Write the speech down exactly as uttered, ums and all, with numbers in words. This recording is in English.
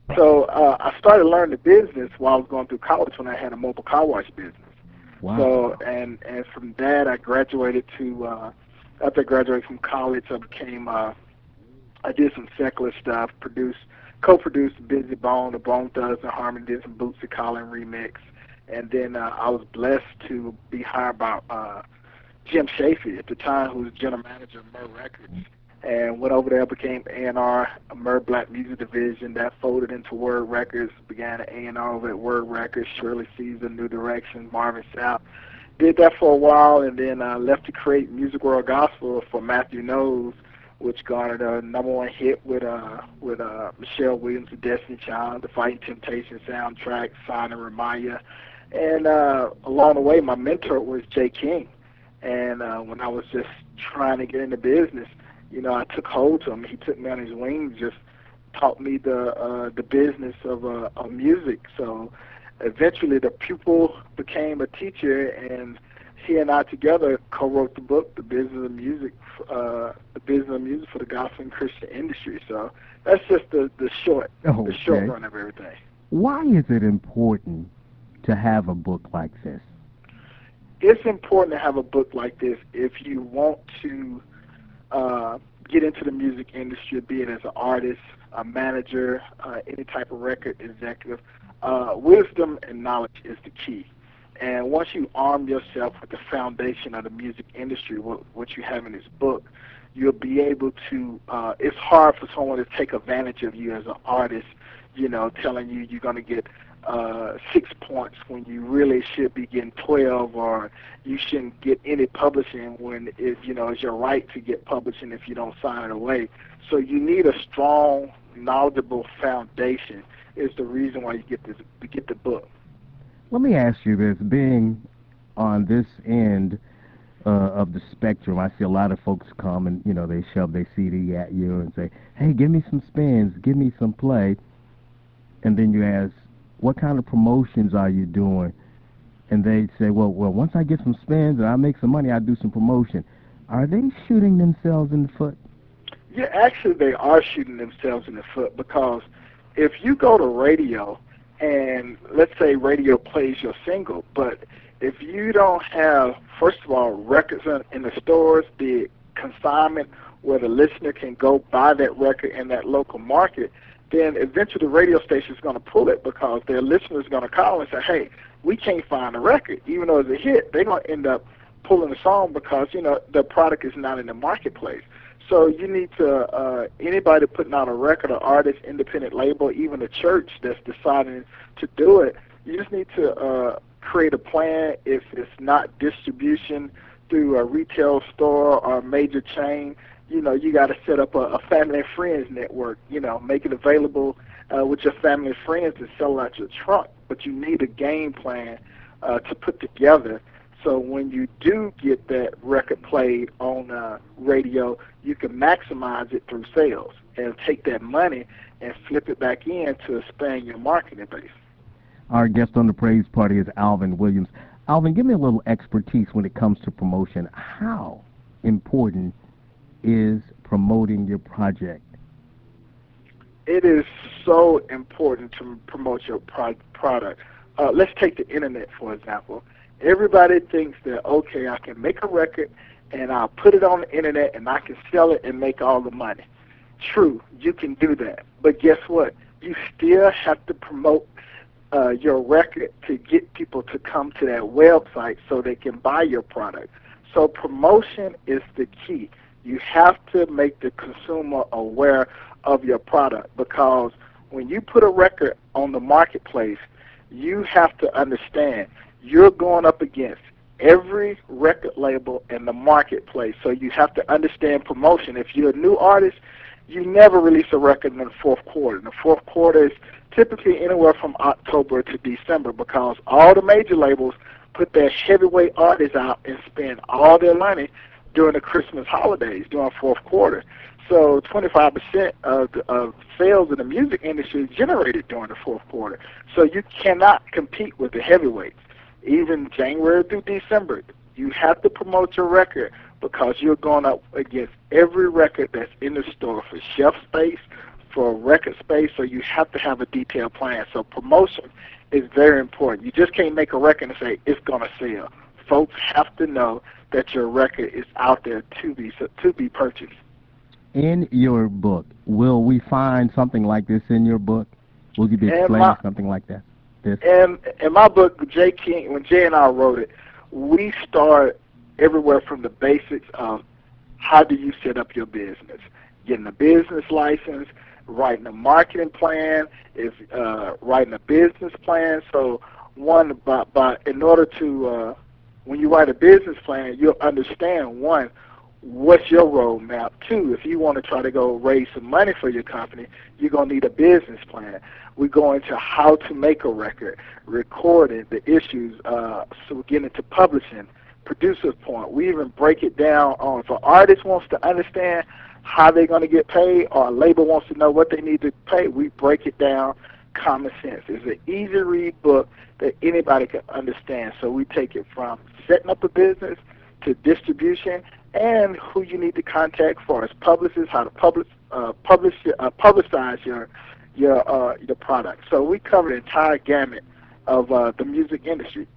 So uh, I started learning the business while I was going through college when I had a mobile car wash business. Wow. So and and from that I graduated to uh, after I graduated from college I became uh, I did some secular stuff, produced, co-produced Busy Bone, the Bone Thugs and Harmony, did some Bootsy Collins remix, and then uh, I was blessed to be hired by uh, Jim Shafee at the time, who was general manager of Murr Records, and went over there, became A and R, Murr Black Music Division, that folded into Word Records, began an A and R over at Word Records, Shirley Caesar, New Direction, Marvin Sapp. Did that for a while, and then uh, left to create Music World Gospel for Matthew Knowles, which garnered a number one hit with uh with uh Michelle Williams, the Destiny Child, the Fighting Temptation soundtrack, Sign and Ramaya. And uh, along the way, my mentor was Jay King. And uh, when I was just trying to get into business, you know, I took hold to him. He took me on his wings, just taught me the uh, the business of uh, of music. So eventually, the pupil became a teacher, and he and I together co-wrote the book, "The Business of Music," uh, "The Business of Music for the Gospel and Christian Industry." So that's just the the short the short Okay. run of everything. Why is it important to have a book like this? It's important to have a book like this if you want to uh, get into the music industry, be it as an artist, a manager, uh, any type of record executive. Uh, wisdom and knowledge is the key. And once you arm yourself with the foundation of the music industry, what, what you have in this book, you'll be able to. Uh, it's hard for someone to take advantage of you as an artist, you know, telling you you're going to get uh, six points when you really should be getting twelve, or you shouldn't get any publishing when it, you know, it's your right to get publishing if you don't sign it away. So you need a strong, knowledgeable foundation. Is the reason why you get this, to get the book. Let me ask you this: being on this end uh, of the spectrum, I see a lot of folks come and you know they shove their C D at you and say, "Hey, give me some spins, give me some play," and then you ask, "What kind of promotions are you doing?" And they say, "Well, well, once I get some spins and I make some money, I do some promotion." Are they shooting themselves in the foot? Yeah, actually, they are shooting themselves in the foot because if you go to radio and let's say radio plays your single, but if you don't have, first of all, records in, in the stores, the consignment where the listener can go buy that record in that local market, then eventually the radio station is going to pull it because their listeners are going to call and say, hey, we can't find the record. Even though it's a hit, they're going to end up pulling the song because, you know, the product is not in the marketplace. So you need to, uh, anybody putting out a record, or artist, independent label, even a church that's deciding to do it, you just need to uh, create a plan. If it's not distribution through a retail store or a major chain, you know, you got to set up a, a family and friends network, you know, make it available uh, with your family and friends to sell out your trunk. But you need a game plan uh, to put together so when you do get that record played on uh, radio, you can maximize it through sales and take that money and flip it back in to expand your marketing base. Our guest on the praise party is Alvin Williams. Alvin, give me a little expertise when it comes to promotion. How important is promoting your project? It is so important to promote your pro- product. Uh, let's take the internet, for example. Everybody thinks that, okay, I can make a record and I'll put it on the internet and I can sell it and make all the money. True, you can do that. But guess what? You still have to promote uh, your record to get people to come to that website so they can buy your product. So promotion is the key. You have to make the consumer aware of your product because when you put a record on the marketplace, you have to understand you're going up against every record label in the marketplace. So you have to understand promotion. If you're a new artist, you never release a record in the fourth quarter. And the fourth quarter is typically anywhere from October to December because all the major labels put their heavyweight artists out and spend all their money during the Christmas holidays, during fourth quarter. So twenty-five percent of, the, of sales in the music industry is generated during the fourth quarter. So you cannot compete with the heavyweights. Even January through December, you have to promote your record because you're going up against every record that's in the store for shelf space, for record space, so you have to have a detailed plan. So promotion is very important. You just can't make a record and say it's going to sell. Folks have to know that your record is out there to be to be purchased. In your book, will we find something like this in your book? Will you be And explaining my, something like that? This? And in my book, Jay King, when Jay and I wrote it, we start everywhere from the basics of how do you set up your business, getting a business license, writing a marketing plan, is uh, writing a business plan. So one, but, but in order to, uh, when you write a business plan, you'll understand, one, what's your roadmap? Two, if you want to try to go raise some money for your company, you're going to need a business plan. We go into how to make a record, recording, the issues, uh, so we get into publishing, producer's point. We even break it down on if an artist wants to understand how they're going to get paid or a label wants to know what they need to pay, we break it down common sense. It's an easy read book that anybody can understand. So we take it from setting up a business to distribution and who you need to contact for as publicists, how to publish, uh, publish, uh, publicize your your uh, your product. So we cover the entire gamut of uh, the music industry.